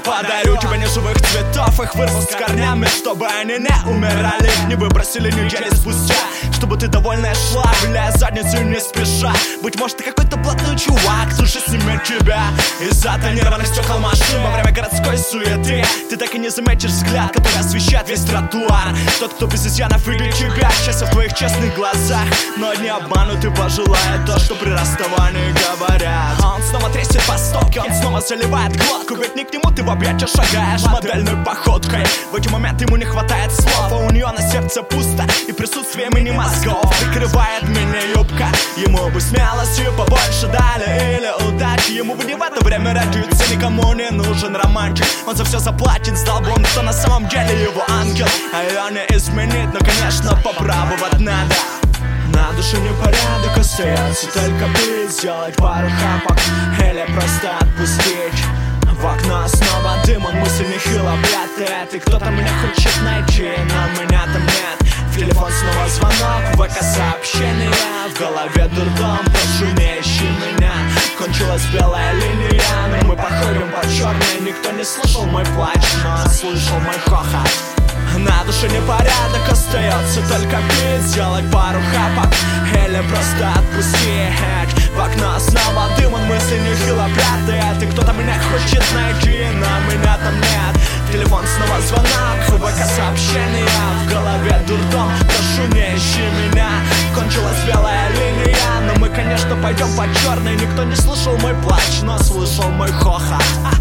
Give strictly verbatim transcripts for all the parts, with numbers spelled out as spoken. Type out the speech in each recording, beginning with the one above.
подарю тебе неживых цветов, их вырвал с корнями, чтобы они не умирали, их не выбросили недели спустя, чтобы ты довольная шла, виляя задницу не спеша. Быть может, ты какой-то блатной чувак, слушай, снимет тебя из-за тонированных стекол машин во время городской суеты. Ты так и не заметишь взгляд, который освещает весь тротуар. Тот, кто без изъянов видит тебя, счастье в твоих честных глазах. Но одни обманут и пожелают то, что при расставании говорят. Он снова трясет по стопке, он снова заливает глотку, ведь не к нему ты в объятия шагаешь модельной походкой. В эти моменты ему не хватает слов, а у нее на сердце пусто, и присутствие мини мозгов прикрывает меня юбка. Ему бы смелостью побольше дали или удачи, ему бы не в это время родиться, никому не нужен романтик. Он за все заплатит, сдал бы он, кто на самом деле его ангел. А ее не изменить, но, конечно, попробовать надо. На душе непорядок, остается только ты. Сделать пару хапок или просто отпустить. В окно снова дым, он мысли нехило прятает. И кто-то меня хочет найти, но меня там нет. В телефон снова звонок, в ВК сообщение. В голове дурдом, прошу не ищи меня. Кончилась белая линия, но мы походим по черной. Никто не слышал мой плач, но слышал мой хохот. На душе непорядок, остается только пить. Сделать пару хапок или просто отпустить. В окно снова дым, он мысли нехило прятает. И кто-то меня хочет найти, но меня там нет. Телефон снова звонок, в ВК сообщение. В голове дурдом, прошу не ищи меня. Кончилась белая линия, но мы, конечно, пойдем по черной. Никто не слышал мой плач, но слышал мой хохот.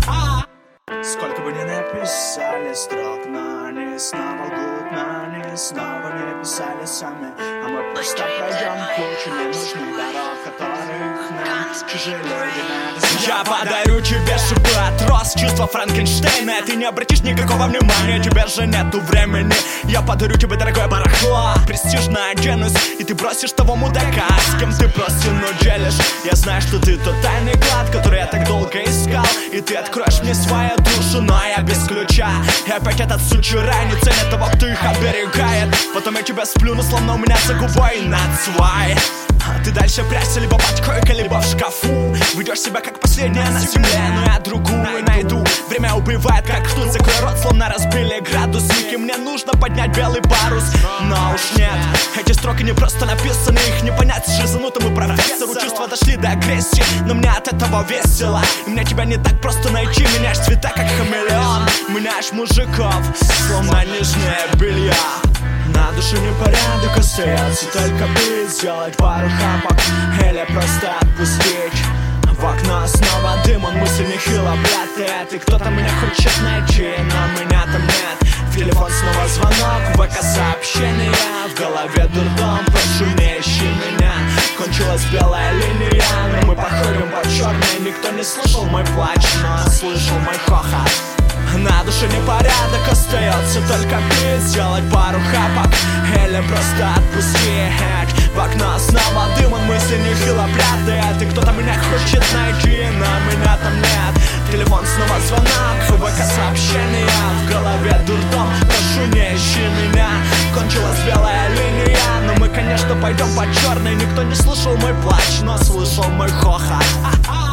Сколько бы ни написали строк, но они снова лгут, но они снова не писали сами. А мы просто пройдем кучу ненужных дорог, которых нам чужие люди надо. Я подарю тебе шипы от роз, чувства Франкенштейна. Ты не обратишь никакого внимания, тебе же нету времени. Я подарю тебе дорогое барахло, престижно оденусь, и ты бросишь того мудака, с кем ты просто ну делишь. Я знаю, что ты тот тайный клад, который я так долго искал, и ты откроешь мне свою душу, но я без ключа. И опять этот сучий рай не ценит того, кто их оберегает. Потом я тебя сплюну, словно у меня за губой нацвай. Ты дальше прячься либо под койкой, либо в шкафу. Ведешь себя как последняя на земле, но я другую найду. Время убивает, как ртуть, закрой рот, словно разбили градусники. Мне нужно поднять белый парус, но уж нет. Эти строки не просто написаны, их не понять с шизанутым и профессору. Чувства дошли до агрессии, но мне от этого весело. И мне тебя не так просто найти, меняешь цвета, как хамелеон. Меняешь мужиков, словно нижнее белье. На душе непорядок, остается только пить. Сделать пару хапок или просто отпустить. В окно снова дым, он мысли нехило прятает. И кто-то меня хочет найти, но меня там нет. В телефон снова звонок, в ВК сообщение. В голове дурдом, прошу не ищи меня. Кончилась белая линия, но мы походим по черной. Никто не слышал мой плач, но слышал мой хохот. На душе непорядок, остается только пить. Сделать пару хапок или просто отпустить. В окно снова дым, он мысли нехило прятает. И кто-то меня хочет найти, но меня там нет. Телефон снова звонок, в ВК сообщение. В голове дурдом, прошу не ищи меня. Кончилась белая линия, но мы, конечно, пойдем по черной. Никто не слышал мой плач, но слышал мой хохот.